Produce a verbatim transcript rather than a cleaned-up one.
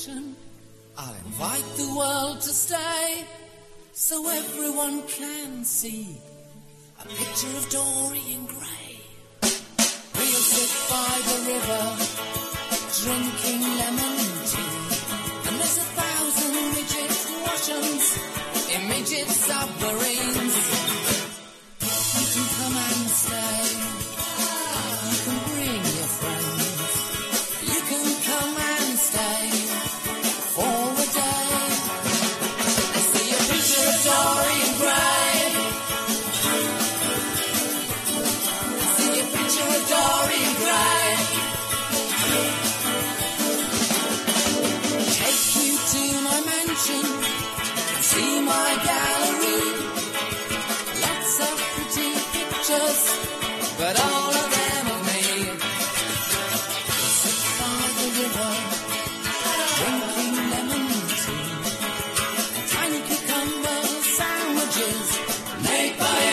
mansion. I'll invite the world to stay, so everyone can see a picture of Dorian Gray. We'll sit by the river, drinking lemon tea, and there's a thousand midget Russians in midget submarines. You can come and stay, you can bring your friends, you can come and stay for a day. Let's see a picture of Dorian Gray. Let's see a picture of Dorian Gray. Take you to my mansion, see my gallery. Lots of pretty pictures, but all of them of me. Sit by the river, drinking lemon tea, and tiny cucumber sandwiches made by